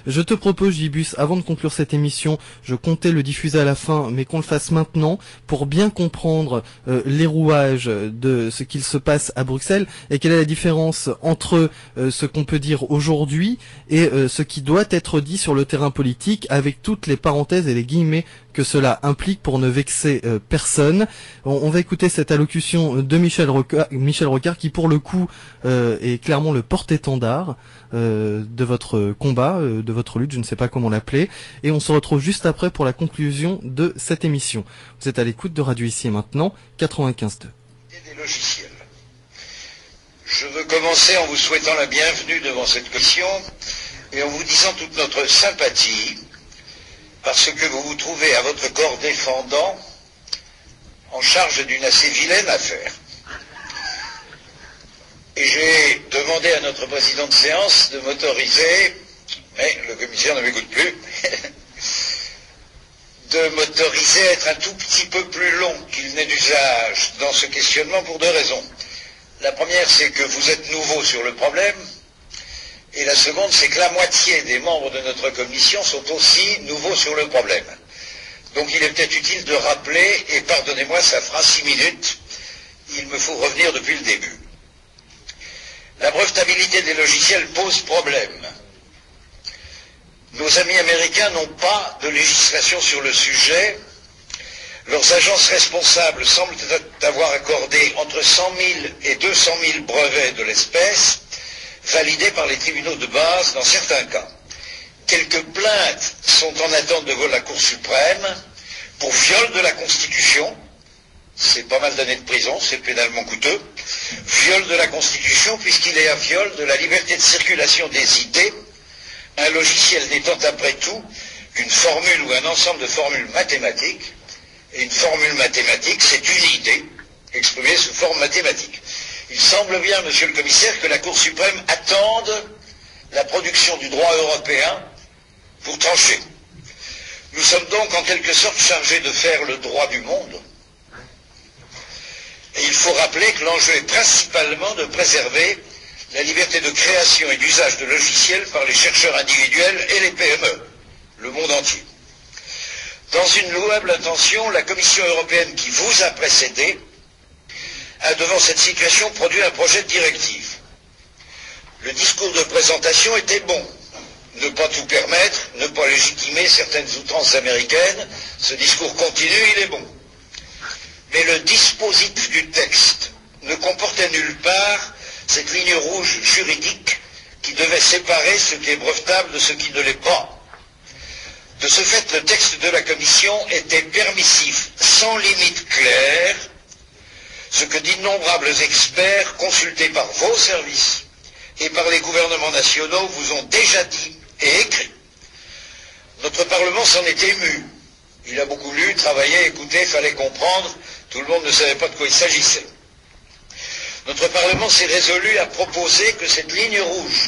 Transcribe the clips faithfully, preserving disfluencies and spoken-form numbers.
Je te propose, Gibus, avant de conclure cette émission, je comptais le diffuser à la fin, mais qu'on le fasse maintenant, pour bien comprendre euh, les rouages de ce qu'il se passe à Bruxelles, et quelle est la différence entre euh, ce qu'on peut dire aujourd'hui et euh, ce qui doit être dit sur le terrain politique, avec toutes les parenthèses et les guillemets que cela implique pour ne vexer euh, personne. On, on va écouter cette allocution de Michel Rocard, Michel Rocard qui pour le coup euh, est clairement le porte-étendard euh, de votre combat, euh, de votre lutte, je ne sais pas comment l'appeler, et on se retrouve juste après pour la conclusion de cette émission. Vous êtes à l'écoute de Radio Ici et Maintenant, quatre-vingt-quinze deux. Des logiciels. Je veux commencer en vous souhaitant la bienvenue devant cette commission et en vous disant toute notre sympathie parce que vous vous trouvez à votre corps défendant en charge d'une assez vilaine affaire. Et j'ai demandé à notre président de séance de m'autoriser, mais le commissaire ne m'écoute plus, de m'autoriser à être un tout petit peu plus long qu'il n'est d'usage dans ce questionnement pour deux raisons. La première, c'est que vous êtes nouveau sur le problème, et la seconde, c'est que la moitié des membres de notre commission sont aussi nouveaux sur le problème. Donc il est peut-être utile de rappeler, et pardonnez-moi, ça fera six minutes, il me faut revenir depuis le début. La brevetabilité des logiciels pose problème. Nos amis américains n'ont pas de législation sur le sujet. Leurs agences responsables semblent avoir accordé entre cent mille et deux cent mille brevets de l'espèce, validés par les tribunaux de base dans certains cas. Quelques plaintes sont en attente devant la Cour suprême pour viol de la Constitution. C'est pas mal d'années de prison, c'est pénalement coûteux. Viol de la Constitution puisqu'il est un viol de la liberté de circulation des idées, un logiciel n'étant après tout qu'une formule ou un ensemble de formules mathématiques. Et une formule mathématique, c'est une idée exprimée sous forme mathématique. Il semble bien, monsieur le commissaire, que la Cour suprême attende la production du droit européen pour trancher. Nous sommes donc en quelque sorte chargés de faire le droit du monde. Et il faut rappeler que l'enjeu est principalement de préserver la liberté de création et d'usage de logiciels par les chercheurs individuels et les P M E, le monde entier. Dans une louable intention, la Commission européenne qui vous a précédé a devant cette situation produit un projet de directive. Le discours de présentation était bon. Ne pas tout permettre, ne pas légitimer certaines outrances américaines, ce discours continu, il est bon. Mais le dispositif du texte ne comportait nulle part cette ligne rouge juridique qui devait séparer ce qui est brevetable de ce qui ne l'est pas. De ce fait, le texte de la Commission était permissif, sans limite claire, ce que d'innombrables experts consultés par vos services et par les gouvernements nationaux vous ont déjà dit et écrit. Notre Parlement s'en est ému. Il a beaucoup lu, travaillé, écouté, fallait comprendre, tout le monde ne savait pas de quoi il s'agissait. Notre Parlement s'est résolu à proposer que cette ligne rouge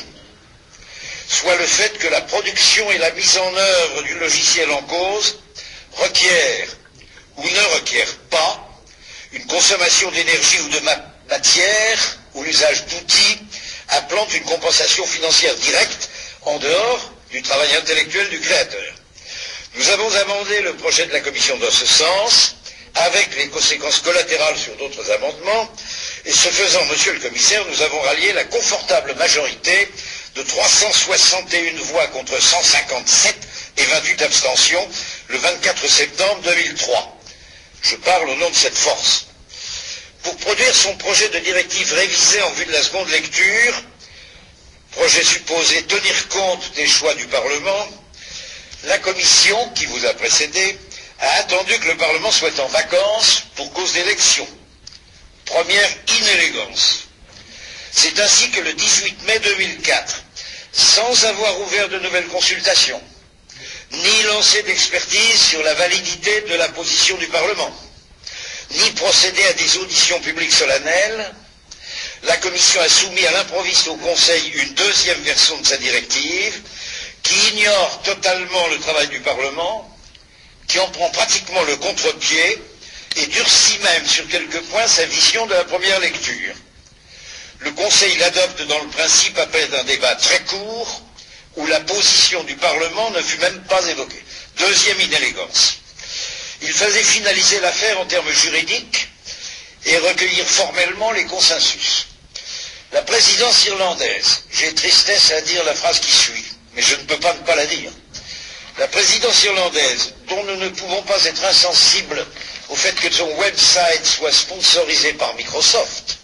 soit le fait que la production et la mise en œuvre du logiciel en cause requièrent ou ne requièrent pas une consommation d'énergie ou de ma matière ou l'usage d'outils appelant une compensation financière directe en dehors du travail intellectuel du créateur. Nous avons amendé le projet de la Commission dans ce sens, avec les conséquences collatérales sur d'autres amendements, et ce faisant, monsieur le commissaire, nous avons rallié la confortable majorité de trois cent soixante et une voix contre cent cinquante-sept et vingt-huit abstentions le vingt-quatre septembre deux mille trois. Je parle au nom de cette force. Pour produire son projet de directive révisé en vue de la seconde lecture, projet supposé tenir compte des choix du Parlement, la Commission, qui vous a précédé, a attendu que le Parlement soit en vacances pour cause d'élections. Première inélégance. C'est ainsi que le dix-huit mai deux mille quatre, sans avoir ouvert de nouvelles consultations, ni lancé d'expertise sur la validité de la position du Parlement, ni procédé à des auditions publiques solennelles, la Commission a soumis à l'improviste au Conseil une deuxième version de sa directive qui ignore totalement le travail du Parlement, qui en prend pratiquement le contre-pied et durcit même sur quelques points sa vision de la première lecture. Le Conseil l'adopte dans le principe après un débat très court, où la position du Parlement ne fut même pas évoquée. Deuxième inélégance. Il fallait finaliser l'affaire en termes juridiques et recueillir formellement les consensus. La présidence irlandaise, j'ai tristesse à dire la phrase qui suit, mais je ne peux pas ne pas la dire. La présidence irlandaise, dont nous ne pouvons pas être insensibles au fait que son website soit sponsorisé par Microsoft,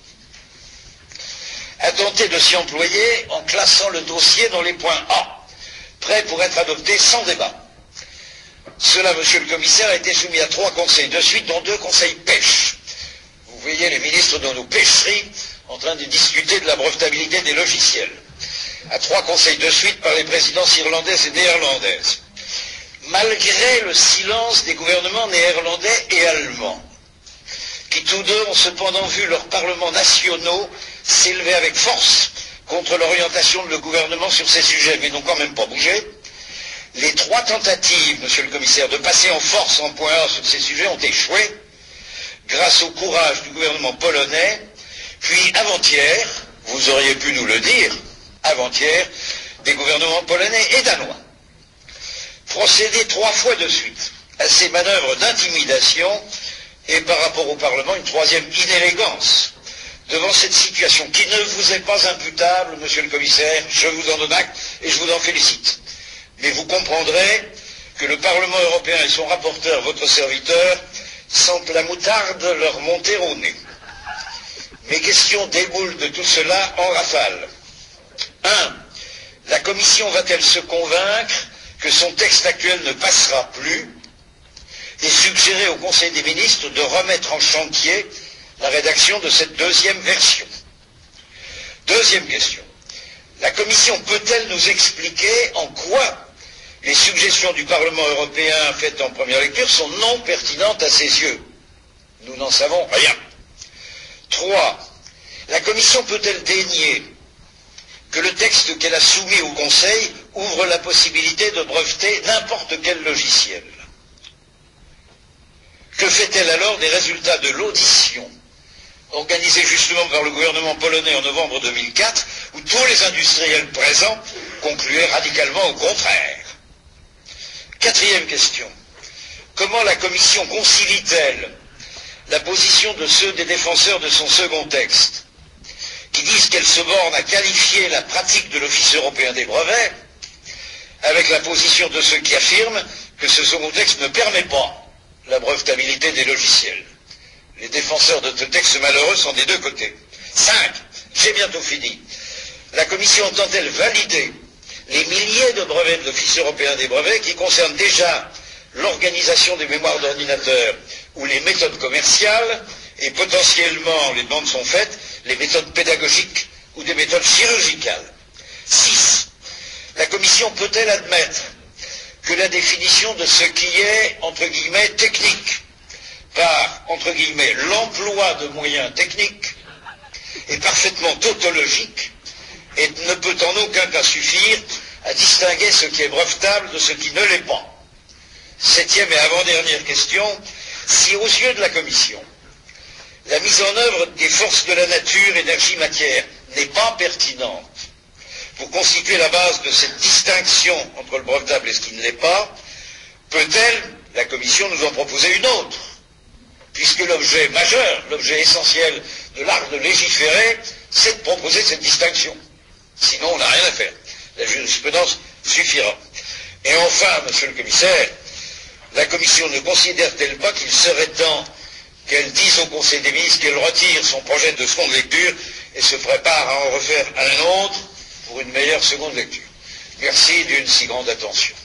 a tenté de s'y employer en classant le dossier dans les points A, prêt pour être adopté sans débat. Cela, monsieur le commissaire, a été soumis à trois conseils de suite, dont deux conseils pêche. Vous voyez les ministres de nos pêcheries en train de discuter de la brevetabilité des logiciels. À trois conseils de suite par les présidences irlandaises et néerlandaises. Malgré le silence des gouvernements néerlandais et allemands, qui tous deux ont cependant vu leurs parlements nationaux s'élever avec force contre l'orientation de le gouvernement sur ces sujets, mais n'ont quand même pas bougé, les trois tentatives, monsieur le commissaire, de passer en force en point A sur ces sujets ont échoué, grâce au courage du gouvernement polonais, puis avant-hier, vous auriez pu nous le dire, avant-hier, des gouvernements polonais et danois. Procéder trois fois de suite à ces manœuvres d'intimidation et par rapport au Parlement une troisième inélégance. Devant cette situation qui ne vous est pas imputable, monsieur le commissaire, je vous en donne acte et je vous en félicite. Mais vous comprendrez que le Parlement européen et son rapporteur, votre serviteur, sentent la moutarde leur monter au nez. Mes questions déboulent de tout cela en rafale. Un, la Commission va-t-elle se convaincre que son texte actuel ne passera plus et suggérer au Conseil des ministres de remettre en chantier la rédaction de cette deuxième version? Deuxième question. La Commission peut-elle nous expliquer en quoi les suggestions du Parlement européen faites en première lecture sont non pertinentes à ses yeux? Nous n'en savons rien. Trois. La Commission peut-elle dénier que le texte qu'elle a soumis au Conseil ouvre la possibilité de breveter n'importe quel logiciel? Que fait-elle alors des résultats de l'audition organisée justement par le gouvernement polonais en novembre deux mille quatre, où tous les industriels présents concluaient radicalement au contraire? Quatrième question. Comment la Commission concilie-t-elle la position de ceux des défenseurs de son second texte, qui disent qu'elle se borne à qualifier la pratique de l'Office européen des brevets, avec la position de ceux qui affirment que ce second texte ne permet pas la brevetabilité des logiciels? Les défenseurs de ce texte malheureux sont des deux côtés. Cinq. J'ai bientôt fini. La Commission entend-elle valider les milliers de brevets de l'Office européen des brevets qui concernent déjà l'organisation des mémoires d'ordinateur ou les méthodes commerciales, et potentiellement, les demandes sont faites, les méthodes pédagogiques ou des méthodes chirurgicales? Six. La Commission peut-elle admettre que la définition de ce qui est, entre guillemets, technique, par, entre guillemets, l'emploi de moyens techniques, est parfaitement tautologique et ne peut en aucun cas suffire à distinguer ce qui est brevetable de ce qui ne l'est pas? Septième et avant-dernière question, si aux yeux de la Commission, la mise en œuvre des forces de la nature, énergie, matière, n'est pas pertinente pour constituer la base de cette distinction entre le brevetable et ce qui ne l'est pas, peut-elle, la Commission, nous en proposer une autre? Puisque l'objet majeur, l'objet essentiel de l'art de légiférer, c'est de proposer cette distinction. Sinon, on n'a rien à faire. La jurisprudence suffira. Et enfin, monsieur le commissaire, la Commission ne considère-t-elle pas qu'il serait temps qu'elle dise au Conseil des ministres qu'elle retire son projet de seconde lecture et se prépare à en refaire un autre pour une meilleure seconde lecture? Merci d'une si grande attention.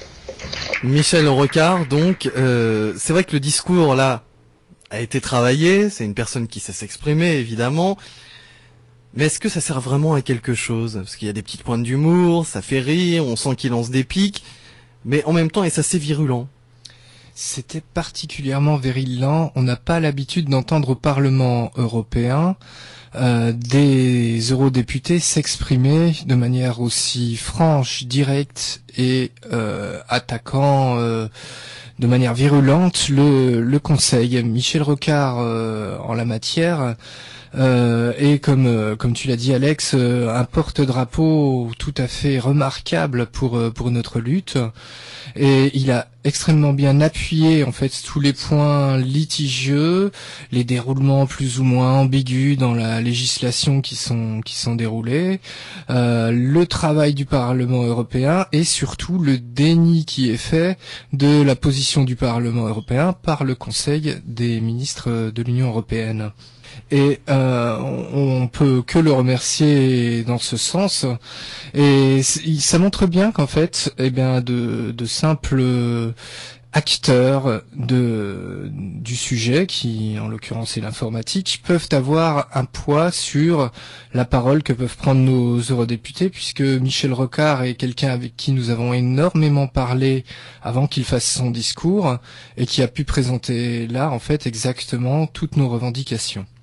Michel Rocard, donc, euh, c'est vrai que le discours, là, a été travaillé, c'est une personne qui sait s'exprimer, évidemment, mais est-ce que ça sert vraiment à quelque chose? Parce qu'il y a des petites pointes d'humour, ça fait rire, on sent qu'il lance des pics, mais en même temps, est-ce assez virulent? C'était particulièrement virulent. On n'a pas l'habitude d'entendre au Parlement européen euh, des eurodéputés s'exprimer de manière aussi franche, directe et euh, attaquant euh, de manière virulente le, le Conseil. Michel Rocard, euh, en la matière, euh, et comme euh, comme tu l'as dit Alex, euh, un porte-drapeau tout à fait remarquable pour euh, pour notre lutte. Et il a extrêmement bien appuyé en fait tous les points litigieux, les déroulements plus ou moins ambigus dans la législation qui sont qui sont déroulés, euh, le travail du Parlement européen et surtout le déni qui est fait de la position du Parlement européen par le Conseil des ministres de l'Union européenne. Et euh, on, on peut que le remercier dans ce sens. Et ça montre bien qu'en fait, eh bien, de, de simples acteurs de du sujet, qui en l'occurrence est l'informatique, peuvent avoir un poids sur la parole que peuvent prendre nos eurodéputés, puisque Michel Rocard est quelqu'un avec qui nous avons énormément parlé avant qu'il fasse son discours et qui a pu présenter là en fait exactement toutes nos revendications.